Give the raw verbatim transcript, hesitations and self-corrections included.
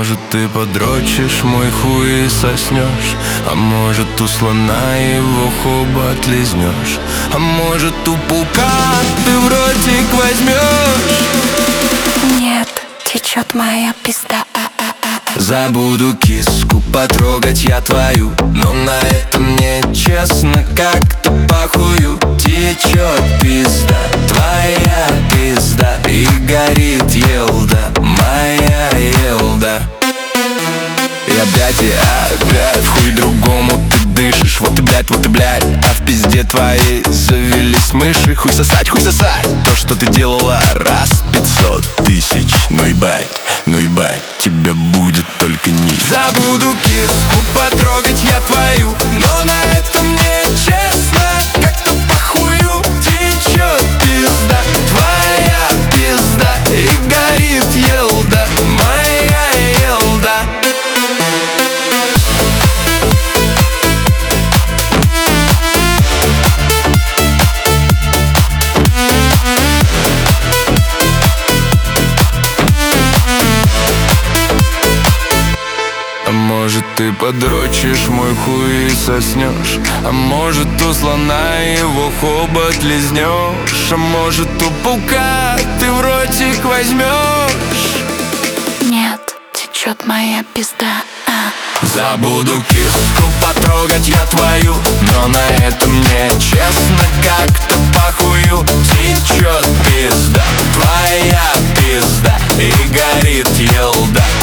может ты подрочишь мой хуй и соснешь, а может у слона его хобот лизнешь, а может у паука ты в ротик возьмешь. Нет, течет моя пизда. Забуду киску потрогать я твою, но на это мне честно как-то похую. Течет пизда, твоя пизда, и горит елда, моя елда. И опять, и опять, в хуй другому ты дышишь. Вот и блядь, вот и блядь, а в пизде твоей завелись мыши. Хуй сосать, хуй сосать, то, что ты делала раз пятьсот тысяч. Ну ебать, ну ебать, тебе будет только низ. Забуду киску потрогать я твою, но на это мне честно как-то похую. Течет пизда, твоя пизда, и горит елда, моя елда. А может ты подрочишь мой хуй и соснешь, а может у слона его хобот лизнешь, а может у паука ты в ротик возьмешь. Нет, течет моя пизда. а. Забуду киску потрогать я твою, но на это мне честно как-то похую. Течет пизда, твоя пизда, и горит елда,